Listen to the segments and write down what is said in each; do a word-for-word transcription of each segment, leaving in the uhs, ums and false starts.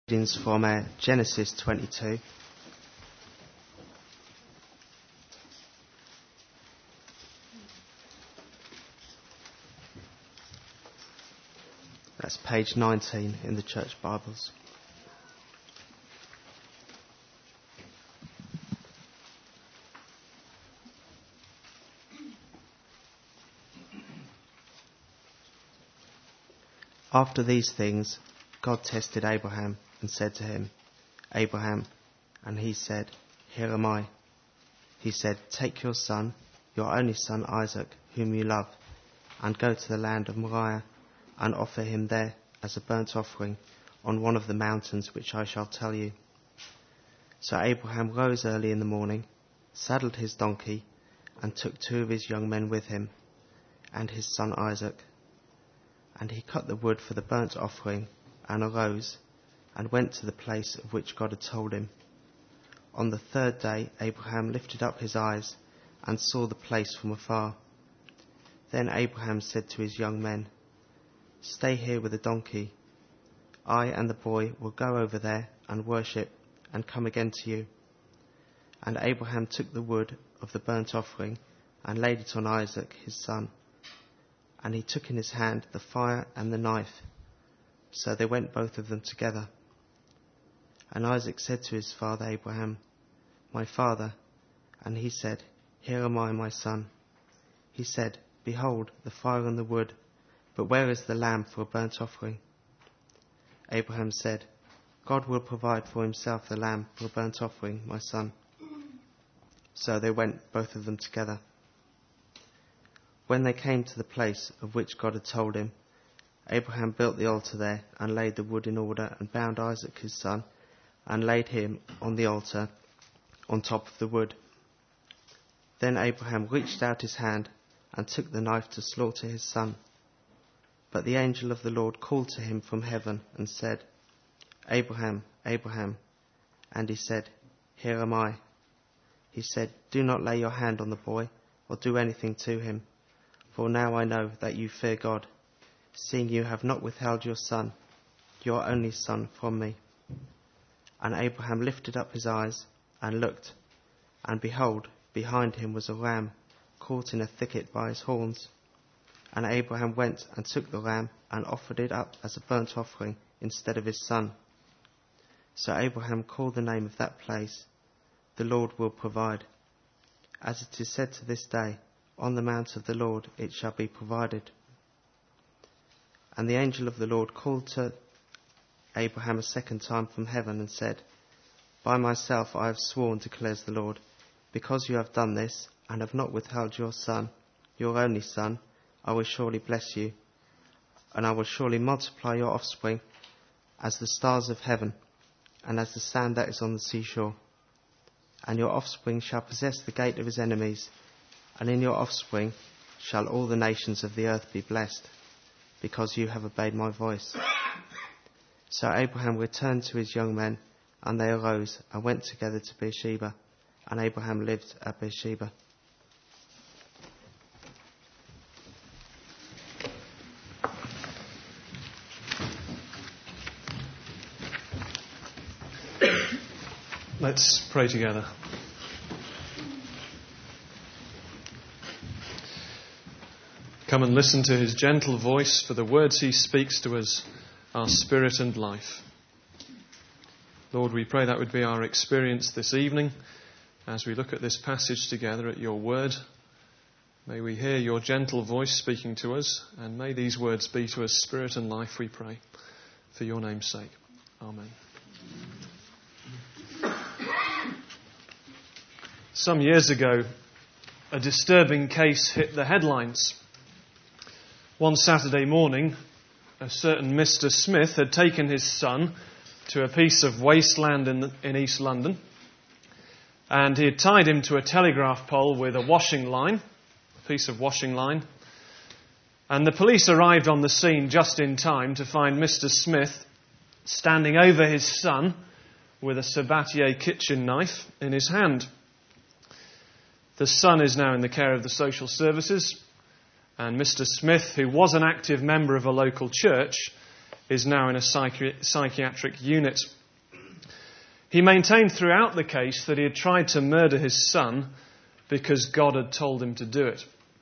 Readings from uh, Genesis twenty-two. That's page nineteen in the Church Bibles. After these things, God tested Abraham and said to him, Abraham, and he said, Here am I. He said, Take your son, your only son Isaac, whom you love, and go to the land of Moriah, and offer him there as a burnt offering on one of the mountains which I shall tell you. So Abraham rose early in the morning, saddled his donkey, and took two of his young men with him, and his son Isaac. And he cut the wood for the burnt offering, and arose, and went to the place of which God had told him. On the third day Abraham lifted up his eyes, and saw the place from afar. Then Abraham said to his young men, Stay here with the donkey. I and the boy will go over there and worship, and come again to you. And Abraham took the wood of the burnt offering, and laid it on Isaac his son. And he took in his hand the fire and the knife. So they went both of them together. And Isaac said to his father Abraham, My father. And he said, Here am I, my son. He said, Behold, the fire and the wood, but where is the lamb for a burnt offering? Abraham said, God will provide for himself the lamb for a burnt offering, my son. So they went both of them together. When they came to the place of which God had told him, Abraham built the altar there, and laid the wood in order, and bound Isaac his son, and laid him on the altar on top of the wood. Then Abraham reached out his hand, and took the knife to slaughter his son. But the angel of the Lord called to him from heaven, and said, Abraham, Abraham. And he said, Here am I. He said, Do not lay your hand on the boy, or do anything to him. For now I know that you fear God, seeing you have not withheld your son, your only son, from me. And Abraham lifted up his eyes, and looked, and behold, behind him was a ram, caught in a thicket by his horns. And Abraham went and took the ram, and offered it up as a burnt offering instead of his son. So Abraham called the name of that place, The Lord will provide. As it is said to this day, On the mount of the Lord it shall be provided. And the angel of the Lord called to Abraham a second time from heaven, and said, By myself I have sworn, declares the Lord, because you have done this, and have not withheld your son, your only son, I will surely bless you, and I will surely multiply your offspring as the stars of heaven, and as the sand that is on the seashore. And your offspring shall possess the gate of his enemies, and in your offspring shall all the nations of the earth be blessed, because you have obeyed my voice. So Abraham returned to his young men, and they arose and went together to Beersheba, and Abraham lived at Beersheba. Let's pray together. Come and listen to his gentle voice, for the words he speaks to us are spirit and life. Lord, we pray that would be our experience this evening as we look at this passage together at your word. May we hear your gentle voice speaking to us, and may these words be to us spirit and life, we pray, for your name's sake. Amen. Some years ago, a disturbing case hit the headlines. One Saturday morning, a certain Mister Smith had taken his son to a piece of wasteland in, the, in East London, and he had tied him to a telegraph pole with a washing line, a piece of washing line, and the police arrived on the scene just in time to find Mister Smith standing over his son with a Sabatier kitchen knife in his hand. The son is now in the care of the social services, and Mister Smith, who was an active member of a local church, is now in a psychi- psychiatric unit. He maintained throughout the case that he had tried to murder his son because God had told him to do it.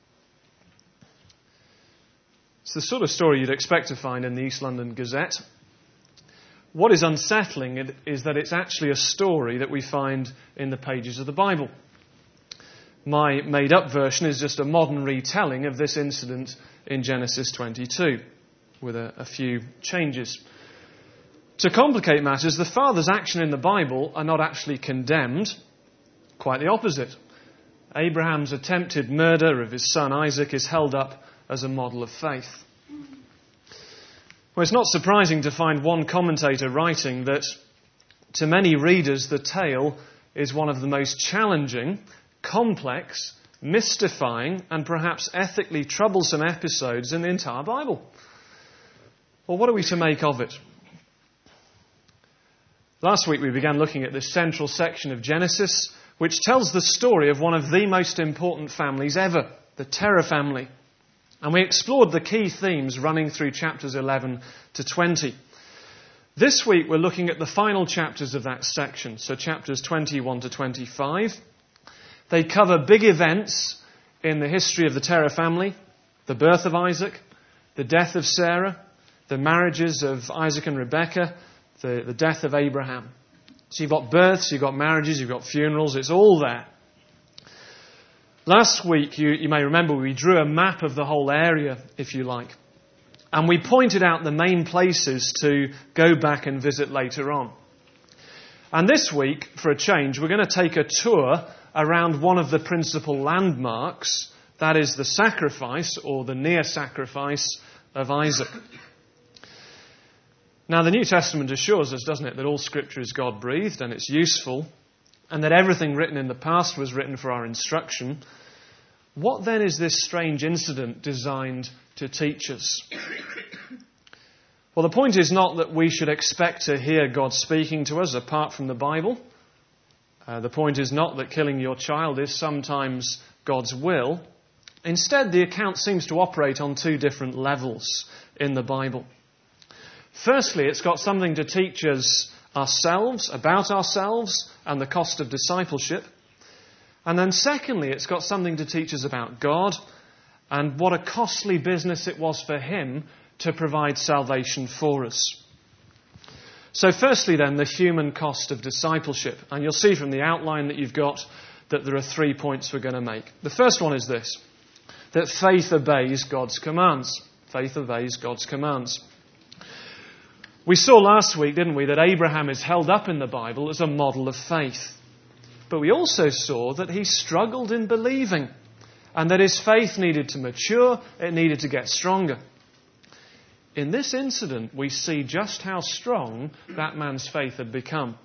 It's the sort of story you'd expect to find in the East London Gazette. What is unsettling is that it's actually a story that we find in the pages of the Bible. My made-up version is just a modern retelling of this incident in Genesis twenty-two, with a, a few changes. To complicate matters, the father's action in the Bible are not actually condemned. Quite the opposite. Abraham's attempted murder of his son Isaac is held up as a model of faith. Well, it's not surprising to find one commentator writing that to many readers the tale is one of the most challenging, complex, mystifying and perhaps ethically troublesome episodes in the entire Bible. Well, what are we to make of it? Last week we began looking at this central section of Genesis, which tells the story of one of the most important families ever, the Terah family. And we explored the key themes running through chapters eleven to twenty. This week we're looking at the final chapters of that section, so chapters twenty-one to twenty-five. They cover big events in the history of the Terah family, the birth of Isaac, the death of Sarah, the marriages of Isaac and Rebekah, the, the death of Abraham. So you've got births, you've got marriages, you've got funerals, it's all there. Last week, you, you may remember, we drew a map of the whole area, if you like. And we pointed out the main places to go back and visit later on. And this week, for a change, we're going to take a tour around one of the principal landmarks, that is the sacrifice, or the near sacrifice, of Isaac. Now, the New Testament assures us, doesn't it, that all Scripture is God-breathed and it's useful, and that everything written in the past was written for our instruction. What then is this strange incident designed to teach us? Well, the point is not that we should expect to hear God speaking to us apart from the Bible. Uh, the point is not that killing your child is sometimes God's will. Instead, the account seems to operate on two different levels in the Bible. Firstly, it's got something to teach us ourselves, about ourselves, and the cost of discipleship. And then secondly, it's got something to teach us about God and what a costly business it was for Him to provide salvation for us. So firstly then, the human cost of discipleship. And you'll see from the outline that you've got that there are three points we're going to make. The first one is this, that faith obeys God's commands. Faith obeys God's commands. We saw last week, didn't we, that Abraham is held up in the Bible as a model of faith. But we also saw that he struggled in believing and that his faith needed to mature, it needed to get stronger. In this incident, we see just how strong that man's faith had become.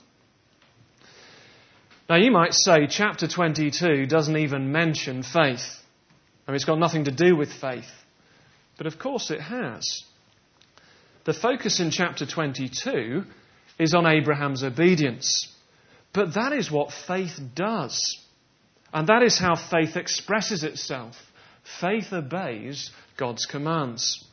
Now, you might say chapter twenty-two doesn't even mention faith. I mean, it's got nothing to do with faith. But of course it has. The focus in chapter twenty-two is on Abraham's obedience. But that is what faith does. And that is how faith expresses itself. Faith obeys God's commands.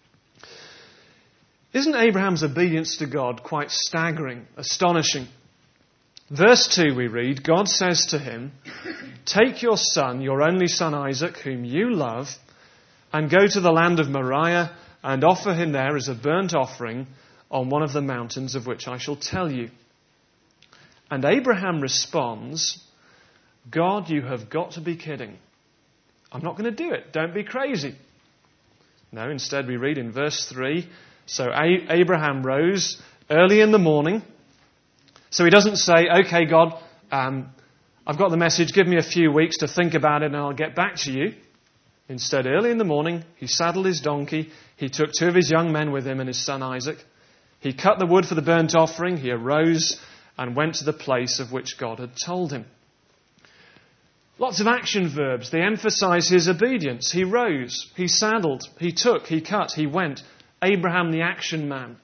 Isn't Abraham's obedience to God quite staggering, astonishing? Verse two we read, God says to him, "Take your son, your only son Isaac, whom you love, and go to the land of Moriah and offer him there as a burnt offering on one of the mountains of which I shall tell you." And Abraham responds, "God, you have got to be kidding. I'm not going to do it. Don't be crazy." No, instead we read in verse three, so Abraham rose early in the morning. So he doesn't say, "Okay, God, um, I've got the message. Give me a few weeks to think about it and I'll get back to you." Instead, early in the morning, he saddled his donkey. He took two of his young men with him and his son Isaac. He cut the wood for the burnt offering. He arose and went to the place of which God had told him. Lots of action verbs. They emphasize his obedience. He rose, he saddled, he took, he cut, he went. Abraham the action man.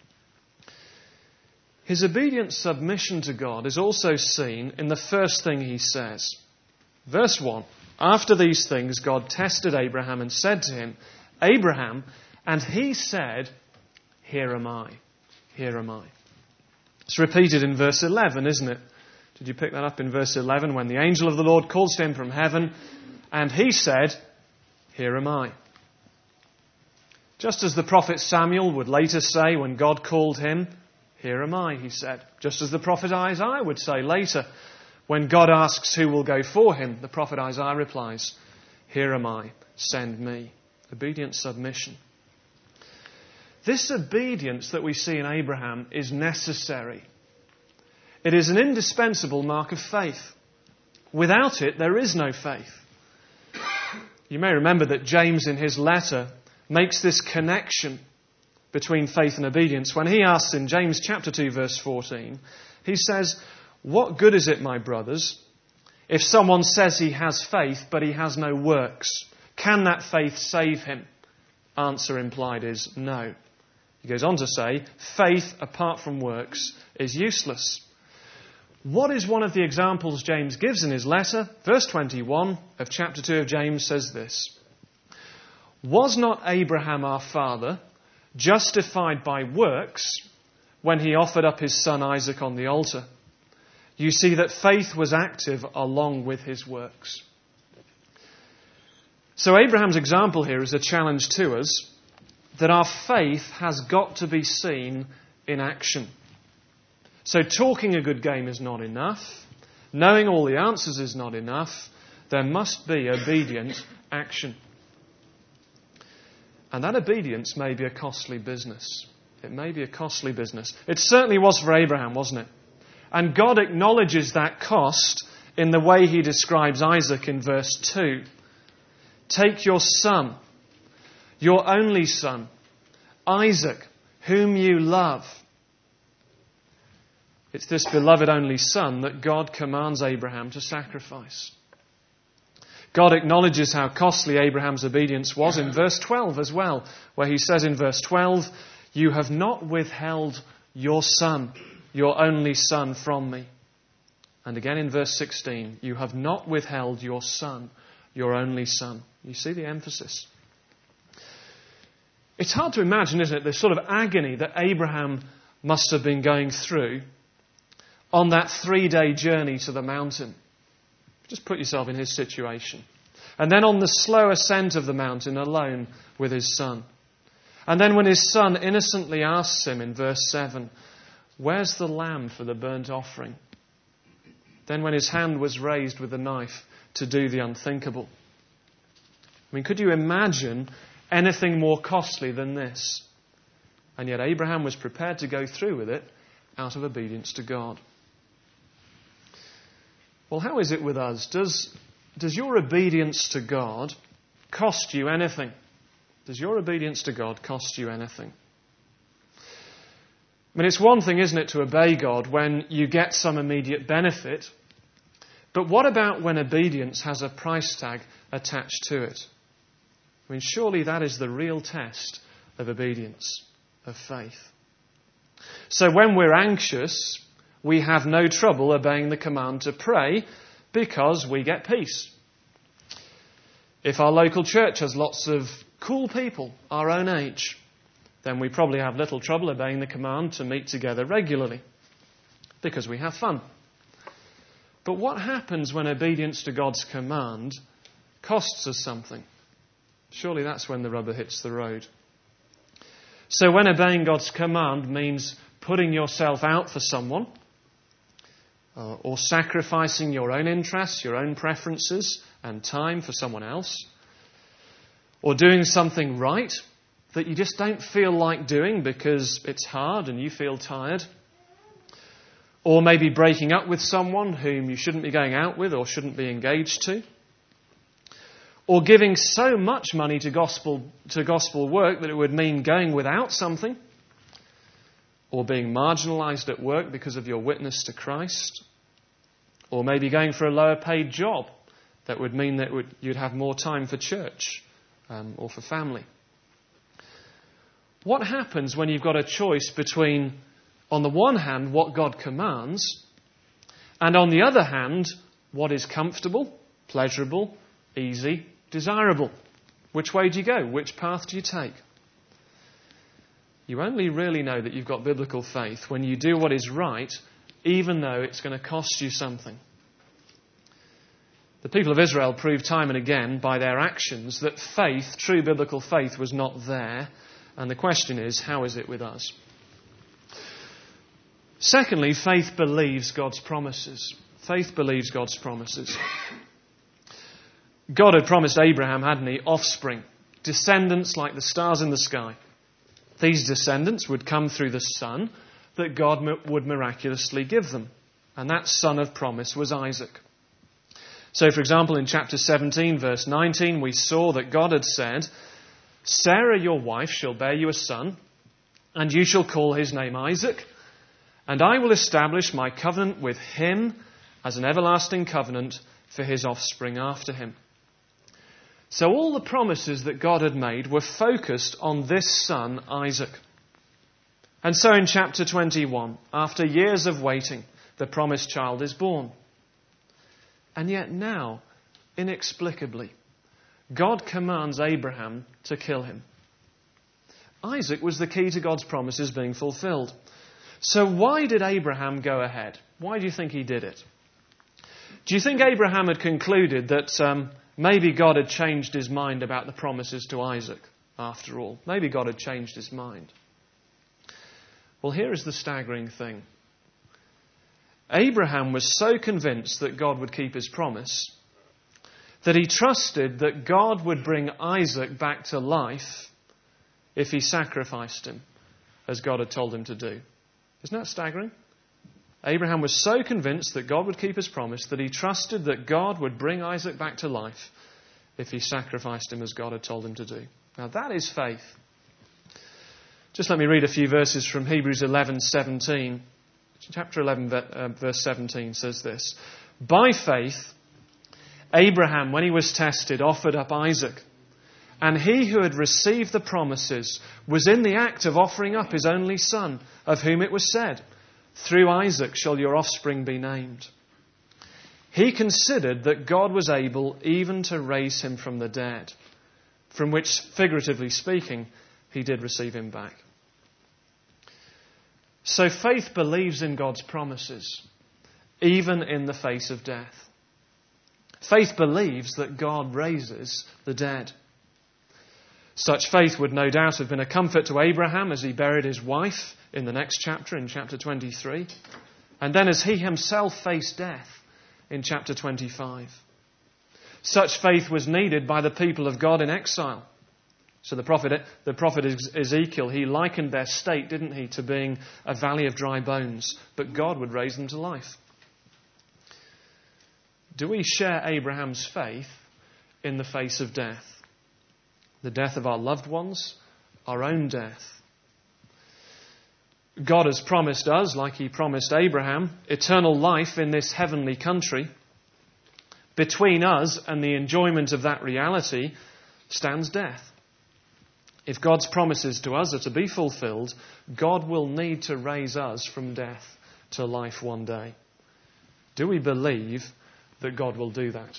His obedient submission to God is also seen in the first thing he says. Verse one, after these things God tested Abraham and said to him, "Abraham," and he said, here am I, here am I. It's repeated in verse eleven, isn't it? Did you pick that up in verse eleven? When the angel of the Lord calls to him from heaven, and he said, here am I. Just as the prophet Samuel would later say when God called him, here am I, he said. Just as the prophet Isaiah would say later when God asks who will go for him, the prophet Isaiah replies, here am I, send me. Obedient submission. This obedience that we see in Abraham is necessary. It is an indispensable mark of faith. Without it, there is no faith. You may remember that James in his letter makes this connection between faith and obedience. When he asks in James chapter two verse fourteen, he says, what good is it, my brothers, if someone says he has faith but he has no works? Can that faith save him? Answer implied is no. He goes on to say, faith apart from works is useless. What is one of the examples James gives in his letter? Verse twenty-one of chapter two of James says this. Was not Abraham our father justified by works when he offered up his son Isaac on the altar? You see that faith was active along with his works. So Abraham's example here is a challenge to us that our faith has got to be seen in action. So talking a good game is not enough. Knowing all the answers is not enough. There must be obedient action. And that obedience may be a costly business. It may be a costly business. It certainly was for Abraham, wasn't it? And God acknowledges that cost in the way he describes Isaac in verse two. Take your son, your only son, Isaac, whom you love. It's this beloved only son that God commands Abraham to sacrifice. God acknowledges how costly Abraham's obedience was in verse twelve as well, where he says in verse twelve, you have not withheld your son, your only son, from me. And again in verse sixteen, you have not withheld your son, your only son. You see the emphasis. It's hard to imagine, isn't it, the sort of agony that Abraham must have been going through on that three-day journey to the mountain. Just put yourself in his situation. And then on the slow ascent of the mountain alone with his son. And then when his son innocently asks him in verse seven, where's the lamb for the burnt offering? Then when his hand was raised with the knife to do the unthinkable. I mean, could you imagine anything more costly than this? And yet Abraham was prepared to go through with it out of obedience to God. Well, how is it with us? Does, does your obedience to God cost you anything? Does your obedience to God cost you anything? I mean, it's one thing, isn't it, to obey God when you get some immediate benefit. But what about when obedience has a price tag attached to it? I mean, surely that is the real test of obedience, of faith. So when we're anxious, we have no trouble obeying the command to pray because we get peace. If our local church has lots of cool people our own age, then we probably have little trouble obeying the command to meet together regularly because we have fun. But what happens when obedience to God's command costs us something? Surely that's when the rubber hits the road. So when obeying God's command means putting yourself out for someone, uh, or sacrificing your own interests, your own preferences and time for someone else, or doing something right that you just don't feel like doing because it's hard and you feel tired, or maybe breaking up with someone whom you shouldn't be going out with or shouldn't be engaged to, or giving so much money to gospel to gospel work that it would mean going without something, or being marginalised at work because of your witness to Christ, or maybe going for a lower paid job that would mean that would, you'd have more time for church um, or for family. What happens when you've got a choice between, on the one hand, what God commands, and on the other hand, what is comfortable, pleasurable, easy, desirable? Which way do you go? Which path do you take? You only really know that you've got biblical faith when you do what is right, even though it's going to cost you something. The people of Israel proved time and again by their actions that faith, true biblical faith, was not there. And the question is, how is it with us? Secondly, faith believes God's promises. Faith believes God's promises. God had promised Abraham, hadn't he, offspring, descendants like the stars in the sky. These descendants would come through the son that God would miraculously give them. And that son of promise was Isaac. So, for example, in chapter seventeen, verse nineteen, we saw that God had said, Sarah, your wife, shall bear you a son, and you shall call his name Isaac, and I will establish my covenant with him as an everlasting covenant for his offspring after him. So all the promises that God had made were focused on this son, Isaac. And so in chapter twenty-one, after years of waiting, the promised child is born. And yet now, inexplicably, God commands Abraham to kill him. Isaac was the key to God's promises being fulfilled. So why did Abraham go ahead? Why do you think he did it? Do you think Abraham had concluded that um, maybe God had changed his mind about the promises to Isaac after all? Maybe God had changed his mind. Well, here is the staggering thing. Abraham was so convinced that God would keep his promise that he trusted that God would bring Isaac back to life if he sacrificed him, as God had told him to do. Isn't that staggering? Abraham was so convinced that God would keep his promise that he trusted that God would bring Isaac back to life if he sacrificed him as God had told him to do. Now that is faith. Just let me read a few verses from Hebrews eleven seventeen. Chapter eleven, verse seventeen says this. By faith, Abraham, when he was tested, offered up Isaac. And he who had received the promises was in the act of offering up his only son, of whom it was said, through Isaac shall your offspring be named. He considered that God was able even to raise him from the dead, from which, figuratively speaking, he did receive him back. So faith believes in God's promises, even in the face of death. Faith believes that God raises the dead. Such faith would no doubt have been a comfort to Abraham as he buried his wife in the next chapter, in chapter twenty-three. And then as he himself faced death in chapter twenty-five. Such faith was needed by the people of God in exile. So the prophet, the prophet Ezekiel, he likened their state, didn't he, to being a valley of dry bones. But God would raise them to life. Do we share Abraham's faith in the face of death? The death of our loved ones, our own death. God has promised us, like he promised Abraham, eternal life in this heavenly country. Between us and the enjoyment of that reality stands death. If God's promises to us are to be fulfilled, God will need to raise us from death to life one day. Do we believe that God will do that?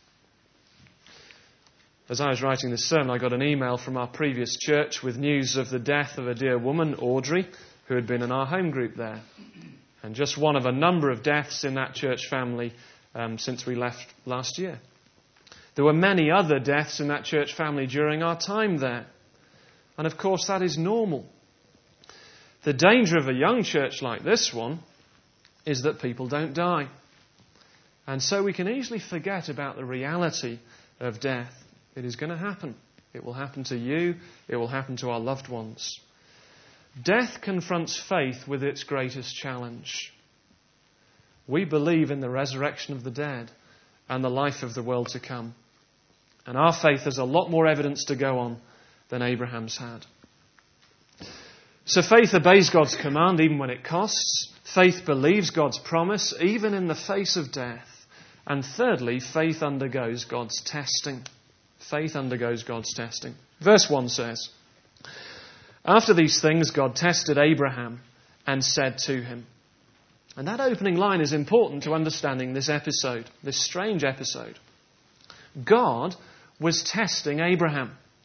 As I was writing this sermon, I got an email from our previous church with news of the death of a dear woman, Audrey, who had been in our home group there. And just one of a number of deaths in that church family um, since we left last year. There were many other deaths in that church family during our time there. And of course that is normal. The danger of a young church like this one is that people don't die. And so we can easily forget about the reality of death. It is going to happen. It will happen to you. It will happen to our loved ones. Death confronts faith with its greatest challenge. We believe in the resurrection of the dead and the life of the world to come. And our faith has a lot more evidence to go on than Abraham's had. So faith obeys God's command even when it costs. Faith believes God's promise even in the face of death. And thirdly, faith undergoes God's testing. Faith undergoes God's testing. Verse one says, after these things God tested Abraham and said to him. And that opening line is important to understanding this episode, this strange episode. God was testing Abraham.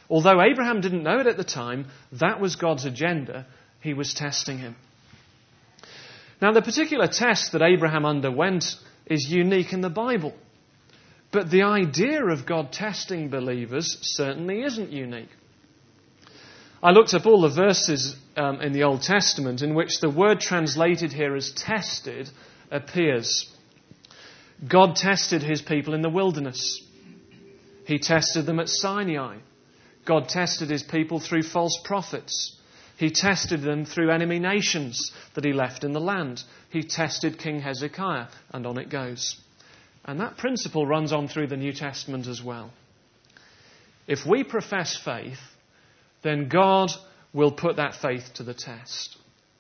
Although Abraham didn't know it at the time, that was God's agenda. He was testing him. Now, the particular test that Abraham underwent is unique in the Bible. But the idea of God testing believers certainly isn't unique. I looked up all the verses um, in the Old Testament in which the word translated here as tested appears. God tested his people in the wilderness. He tested them at Sinai. God tested his people through false prophets. He tested them through enemy nations that he left in the land. He tested King Hezekiah, and on it goes. And that principle runs on through the New Testament as well. If we profess faith, then God will put that faith to the test.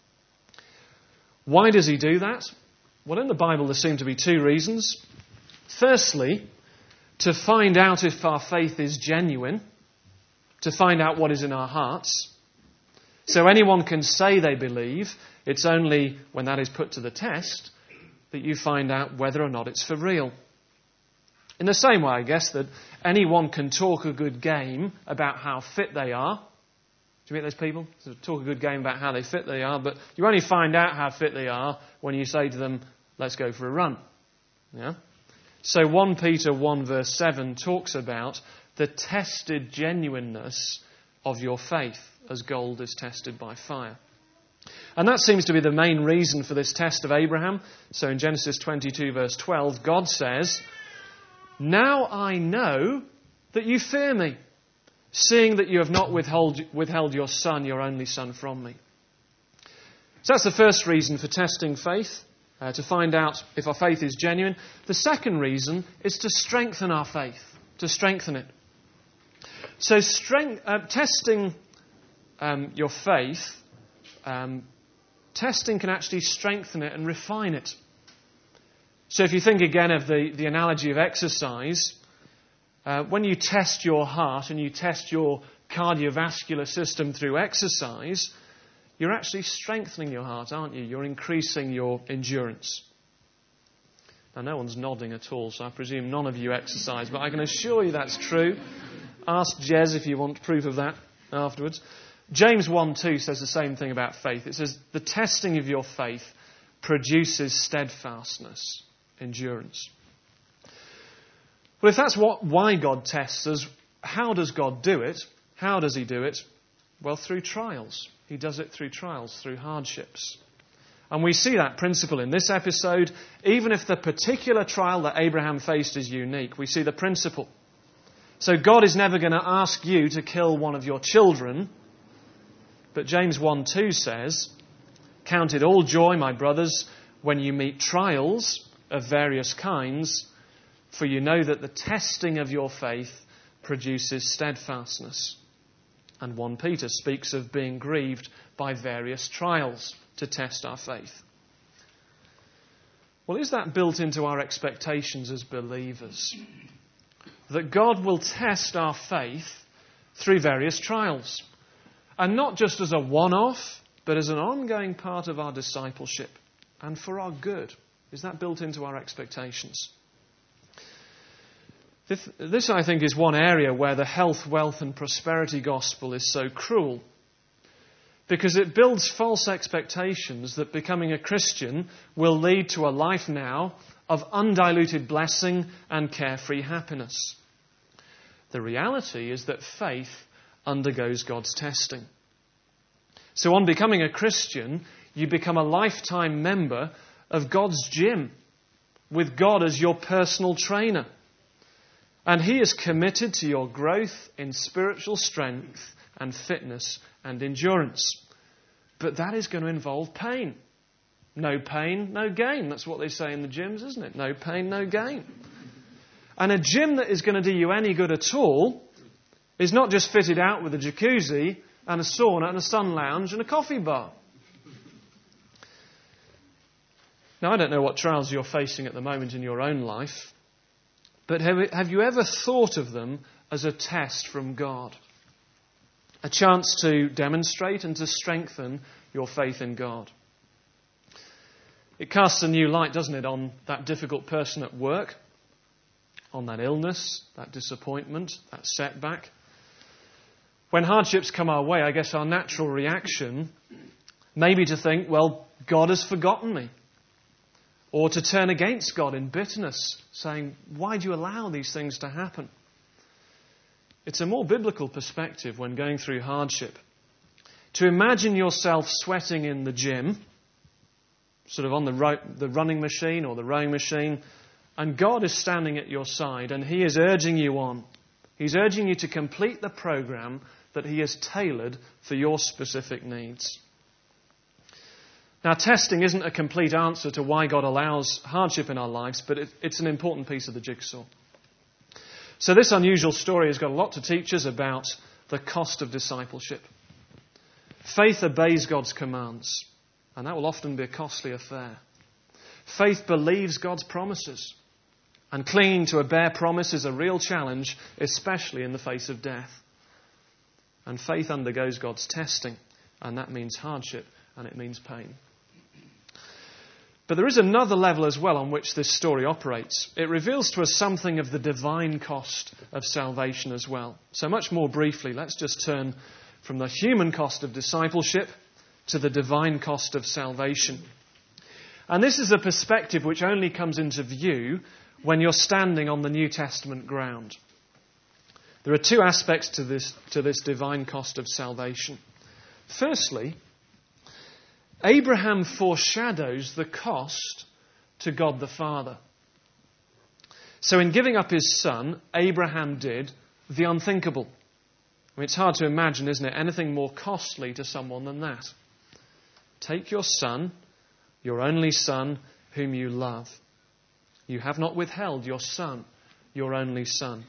Why does he do that? Well, in the Bible there seem to be two reasons. Firstly, to find out if our faith is genuine, to find out what is in our hearts. So anyone can say they believe. It's only when that is put to the test that you find out whether or not it's for real. In the same way, I guess, that anyone can talk a good game about how fit they are. Do you meet those people? So talk a good game about how they fit they are, but you only find out how fit they are when you say to them, let's go for a run. Yeah? So First Peter one verse seven talks about the tested genuineness of your faith as gold is tested by fire. And that seems to be the main reason for this test of Abraham. So in Genesis twenty-two verse twelve, God says, now I know that you fear me, seeing that you have not withhold, withheld your son, your only son, from me. So that's the first reason for testing faith, uh, to find out if our faith is genuine. The second reason is to strengthen our faith, to strengthen it. So strength, uh, testing um, your faith, um, testing can actually strengthen it and refine it. So if you think again of the, the analogy of exercise, uh, when you test your heart and you test your cardiovascular system through exercise, you're actually strengthening your heart, aren't you? You're increasing your endurance. Now, no one's nodding at all, so I presume none of you exercise, but I can assure you that's true. Ask Jez if you want proof of that afterwards. James one two says the same thing about faith. It says, the testing of your faith produces steadfastness, endurance. Well, if that's what, why God tests us, how does God do it? How does he do it? Well, through trials. He does it through trials, through hardships. And we see that principle in this episode. Even if the particular trial that Abraham faced is unique, we see the principle. So God is never going to ask you to kill one of your children. But James one two says, count it all joy, my brothers, when you meet trials of various kinds, for you know that the testing of your faith produces steadfastness. And First Peter speaks of being grieved by various trials to test our faith. Well, is that built into our expectations as believers? That God will test our faith through various trials. And not just as a one-off, but as an ongoing part of our discipleship and for our good. Is that built into our expectations? This, this, I think, is one area where the health, wealth and prosperity gospel is so cruel. Because it builds false expectations that becoming a Christian will lead to a life now of undiluted blessing and carefree happiness. The reality is that faith undergoes God's testing. So on becoming a Christian, you become a lifetime member of God's gym, with God as your personal trainer. And he is committed to your growth in spiritual strength and fitness and endurance. But that is going to involve pain. No pain, no gain. That's what they say in the gyms, isn't it? No pain, no gain. And a gym that is going to do you any good at all is not just fitted out with a jacuzzi and a sauna and a sun lounge and a coffee bar. Now, I don't know what trials you're facing at the moment in your own life, but have, have you ever thought of them as a test from God? A chance to demonstrate and to strengthen your faith in God. It casts a new light, doesn't it, on that difficult person at work, on that illness, that disappointment, that setback. When hardships come our way, I guess our natural reaction may be to think, well, God has forgotten me. Or to turn against God in bitterness, saying, why do you allow these things to happen? It's a more biblical perspective when going through hardship to imagine yourself sweating in the gym, sort of on the, ro- the running machine or the rowing machine, and God is standing at your side and He is urging you on. He's urging you to complete the program that He has tailored for your specific needs. Now, testing isn't a complete answer to why God allows hardship in our lives, but it, it's an important piece of the jigsaw. So this unusual story has got a lot to teach us about the cost of discipleship. Faith obeys God's commands, and that will often be a costly affair. Faith believes God's promises, and clinging to a bare promise is a real challenge, especially in the face of death. And faith undergoes God's testing, and that means hardship, and it means pain. But there is another level as well on which this story operates. It reveals to us something of the divine cost of salvation as well. So much more briefly, let's just turn from the human cost of discipleship to the divine cost of salvation. And this is a perspective which only comes into view when you're standing on the New Testament ground. There are two aspects to this, to this divine cost of salvation. Firstly, Abraham foreshadows the cost to God the Father. So in giving up his son, Abraham did the unthinkable. I mean, it's hard to imagine, isn't it, anything more costly to someone than that. Take your son, your only son, whom you love. You have not withheld your son, your only son.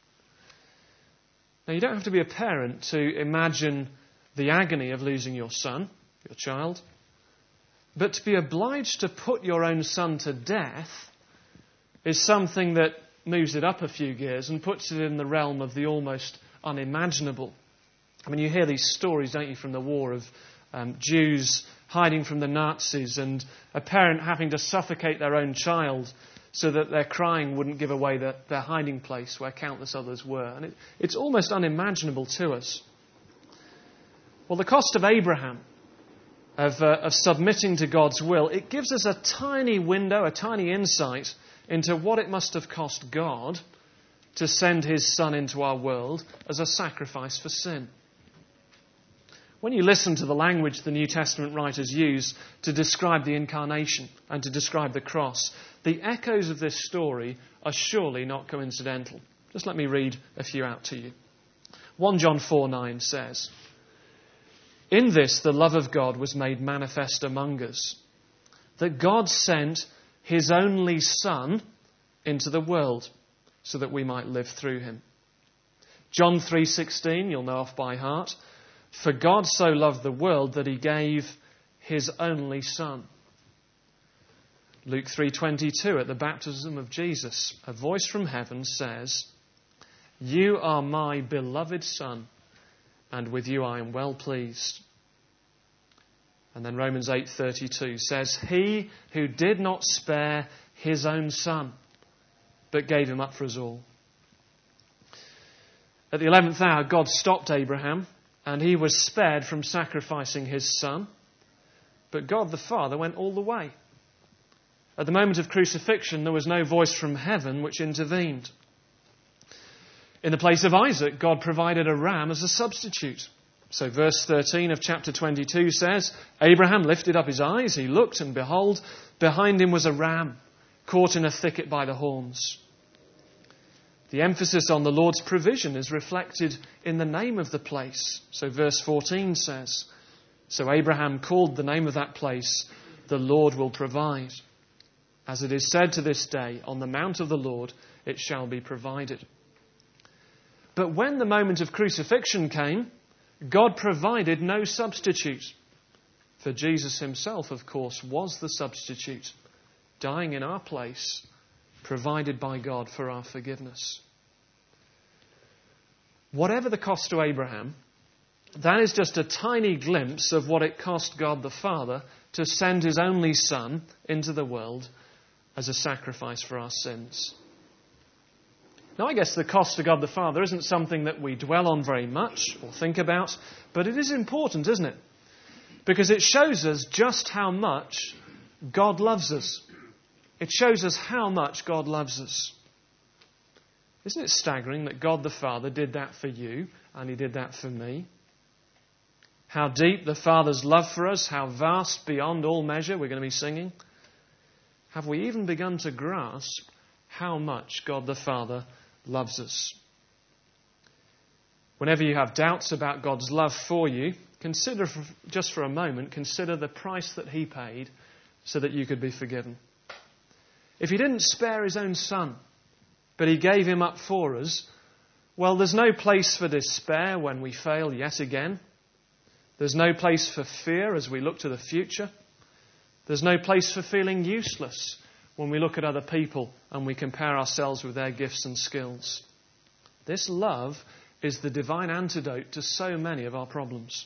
Now, you don't have to be a parent to imagine the agony of losing your son, your child. But to be obliged to put your own son to death is something that moves it up a few gears and puts it in the realm of the almost unimaginable. I mean, you hear these stories, don't you, from the war of um, Jews hiding from the Nazis and a parent having to suffocate their own child so that their crying wouldn't give away their, their hiding place where countless others were. And it, it's almost unimaginable to us. Well, the cost of Abraham, Of, uh, of submitting to God's will, it gives us a tiny window, a tiny insight into what it must have cost God to send His Son into our world as a sacrifice for sin. When you listen to the language the New Testament writers use to describe the incarnation and to describe the cross, the echoes of this story are surely not coincidental. Just let me read a few out to you. First John four nine says, "In this the love of God was made manifest among us, that God sent His only Son into the world so that we might live through Him." John three sixteen, you'll know off by heart, "For God so loved the world that He gave His only Son." Luke three twenty-two, at the baptism of Jesus, a voice from heaven says, "You are my beloved Son, and with you I am well pleased." And then Romans eight thirty-two says, "He who did not spare His own Son, but gave Him up for us all." At the eleventh hour, God stopped Abraham, and he was spared from sacrificing his son. But God the Father went all the way. At the moment of crucifixion, there was no voice from heaven which intervened. In the place of Isaac, God provided a ram as a substitute. So verse thirteen of chapter twenty-two says, "Abraham lifted up his eyes, he looked, and behold, behind him was a ram, caught in a thicket by the horns." The emphasis on the Lord's provision is reflected in the name of the place. So verse fourteen says, "So Abraham called the name of that place, the Lord will provide. As it is said to this day, on the mount of the Lord it shall be provided." But when the moment of crucifixion came, God provided no substitute. For Jesus himself, of course, was the substitute, dying in our place, provided by God for our forgiveness. Whatever the cost to Abraham, that is just a tiny glimpse of what it cost God the Father to send his only Son into the world as a sacrifice for our sins. Now, I guess the cost to God the Father isn't something that we dwell on very much or think about, but it is important, isn't it? Because it shows us just how much God loves us. It shows us how much God loves us. Isn't it staggering that God the Father did that for you and He did that for me? How deep the Father's love for us, how vast beyond all measure, we're going to be singing. Have we even begun to grasp how much God the Father loves us? Whenever you have doubts about God's love for you, consider, for, just for a moment, consider the price that He paid so that you could be forgiven. If He didn't spare His own Son, but He gave Him up for us, well, there's no place for despair when we fail yet again. There's no place for fear as we look to the future. There's no place for feeling useless when we look at other people and we compare ourselves with their gifts and skills. This love is the divine antidote to so many of our problems.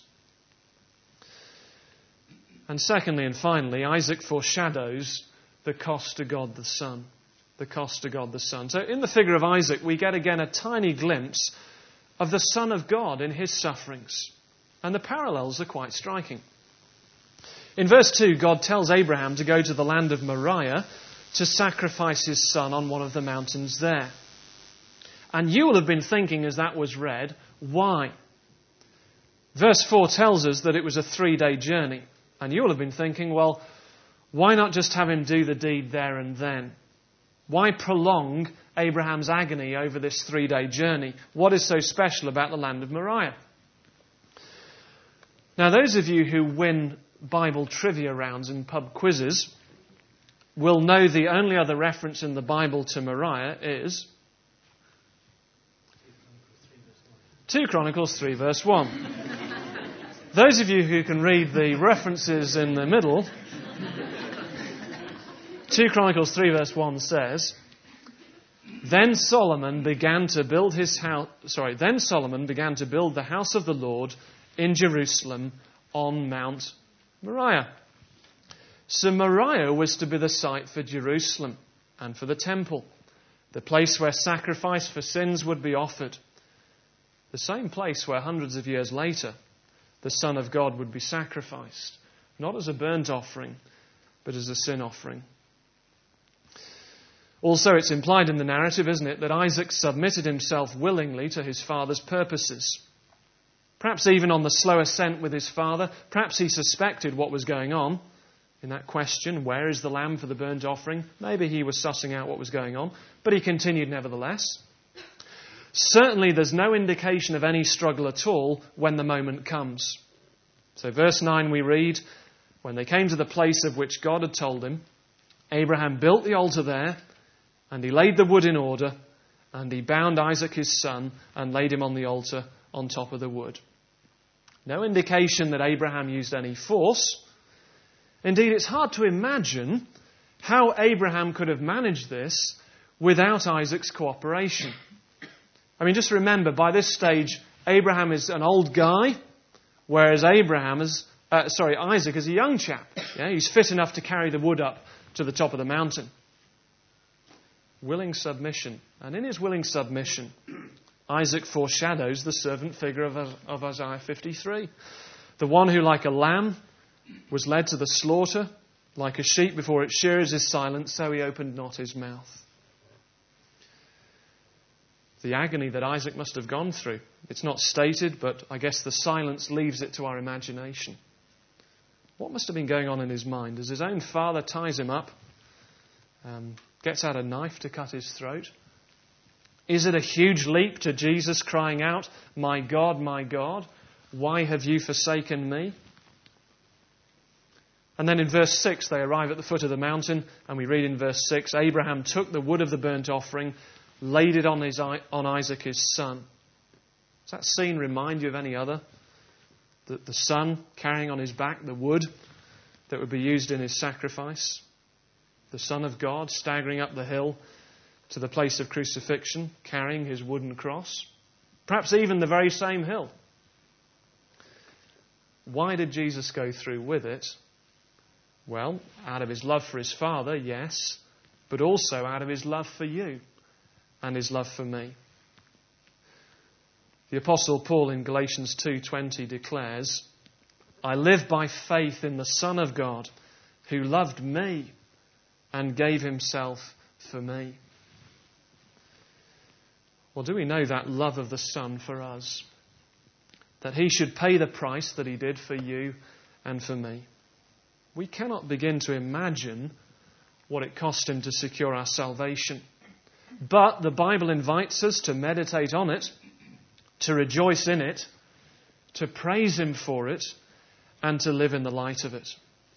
And secondly and finally, Isaac foreshadows the cost to God the Son. The cost to God the Son. So in the figure of Isaac, we get again a tiny glimpse of the Son of God in His sufferings. And the parallels are quite striking. In verse two, God tells Abraham to go to the land of Moriah to sacrifice his son on one of the mountains there. And you will have been thinking as that was read, why? Verse four tells us that it was a three-day journey. And you will have been thinking, well, why not just have him do the deed there and then? Why prolong Abraham's agony over this three-day journey? What is so special about the land of Moriah? Now, those of you who win Bible trivia rounds and pub quizzes will know the only other reference in the Bible to Moriah is two Chronicles three verse one. Those of you who can read the references in the middle, two Chronicles three verse one says, Then Solomon began to build his house, sorry, then Solomon began to build the house of the Lord in Jerusalem on Mount Moriah. So Moriah was to be the site for Jerusalem and for the temple, the place where sacrifice for sins would be offered, the same place where hundreds of years later the Son of God would be sacrificed, not as a burnt offering, but as a sin offering. Also, it's implied in the narrative, isn't it, that Isaac submitted himself willingly to his father's purposes. Perhaps even on the slow ascent with his father, perhaps he suspected what was going on in that question, where is the lamb for the burnt offering? Maybe he was sussing out what was going on, but he continued nevertheless. Certainly there's no indication of any struggle at all when the moment comes. So verse nine we read, when they came to the place of which God had told him, Abraham built the altar there, and he laid the wood in order, and he bound Isaac his son, and laid him on the altar on top of the wood. No indication that Abraham used any force. Indeed, it's hard to imagine how Abraham could have managed this without Isaac's cooperation. I mean, just remember, by this stage, Abraham is an old guy, whereas Abraham is, uh, sorry, Isaac is a young chap. Yeah, he's fit enough to carry the wood up to the top of the mountain. Willing submission. And in his willing submission, Isaac foreshadows the servant figure of, of Isaiah fifty-three. The one who, like a lamb, was led to the slaughter, like a sheep before its shearers is silent, so he opened not his mouth. The agony that Isaac must have gone through. It's not stated, but I guess the silence leaves it to our imagination. What must have been going on in his mind as his own father ties him up, um, gets out a knife to cut his throat? Is it a huge leap to Jesus crying out, "My God, my God, why have you forsaken me?" And then in verse six, they arrive at the foot of the mountain, and we read in verse six, Abraham took the wood of the burnt offering, laid it on, his, on Isaac his son. Does that scene remind you of any other? The, the son carrying on his back the wood that would be used in his sacrifice. The Son of God staggering up the hill to the place of crucifixion, carrying his wooden cross. Perhaps even the very same hill. Why did Jesus go through with it? Well, out of his love for his Father, yes, but also out of his love for you and his love for me. The Apostle Paul in Galatians two twenty declares, I live by faith in the Son of God, who loved me and gave himself for me. Well, do we know that love of the Son for us? That he should pay the price that he did for you and for me. We cannot begin to imagine what it cost him to secure our salvation. But the Bible invites us to meditate on it, to rejoice in it, to praise him for it, and to live in the light of it.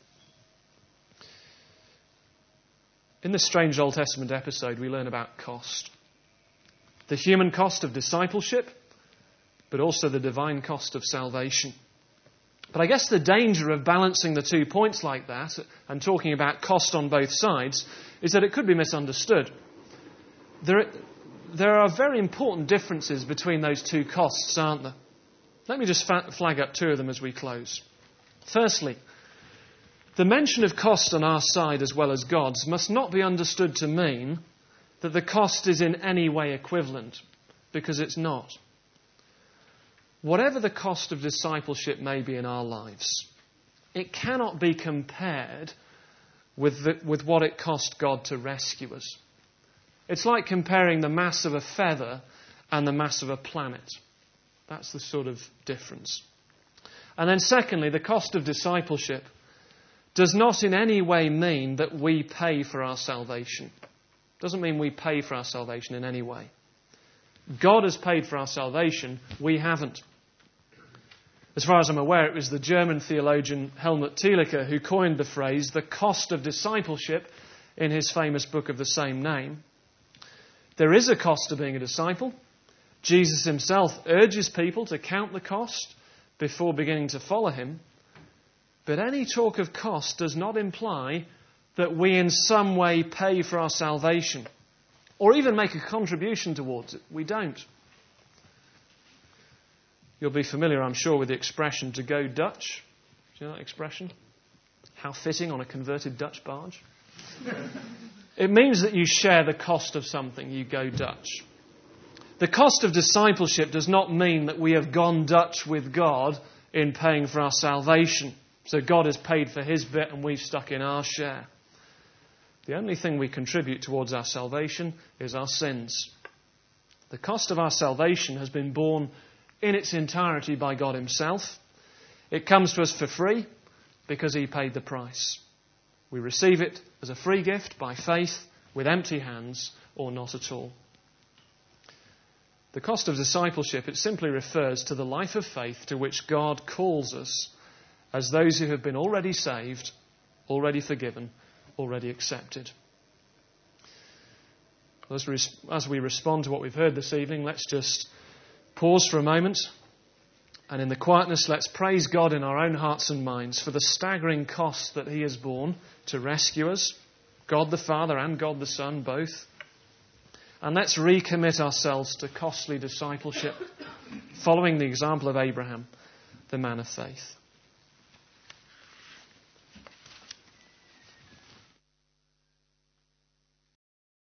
In this strange Old Testament episode, we learn about cost. The human cost of discipleship, but also the divine cost of salvation. But I guess the danger of balancing the two points like that and talking about cost on both sides is that it could be misunderstood. There, there are very important differences between those two costs, aren't there? Let me just fa- flag up two of them as we close. Firstly, the mention of cost on our side as well as God's must not be understood to mean that the cost is in any way equivalent, because it's not. Whatever the cost of discipleship may be in our lives, it cannot be compared with, the, with what it cost God to rescue us. It's like comparing the mass of a feather and the mass of a planet. That's the sort of difference. And then secondly, the cost of discipleship does not in any way mean that we pay for our salvation. Doesn't mean we pay for our salvation in any way. God has paid for our salvation. We haven't. As far as I'm aware, it was the German theologian Helmut Thielicke who coined the phrase, the cost of discipleship, in his famous book of the same name. There is a cost to being a disciple. Jesus himself urges people to count the cost before beginning to follow him. But any talk of cost does not imply that we in some way pay for our salvation or even make a contribution towards it. We don't. You'll be familiar, I'm sure, with the expression to go Dutch. Do you know that expression? How fitting on a converted Dutch barge. It means that you share the cost of something, you go Dutch. The cost of discipleship does not mean that we have gone Dutch with God in paying for our salvation. So God has paid for his bit and we've stuck in our share. The only thing we contribute towards our salvation is our sins. The cost of our salvation has been borne in its entirety by God himself. It comes to us for free because he paid the price. We receive it as a free gift by faith with empty hands or not at all. The cost of discipleship, it simply refers to the life of faith to which God calls us as those who have been already saved, already forgiven, already accepted. As we, as we respond to what we've heard this evening, let's just pause for a moment, and in the quietness, let's praise God in our own hearts and minds for the staggering cost that he has borne to rescue us, God the Father and God the Son, both. And let's recommit ourselves to costly discipleship, following the example of Abraham, the man of faith.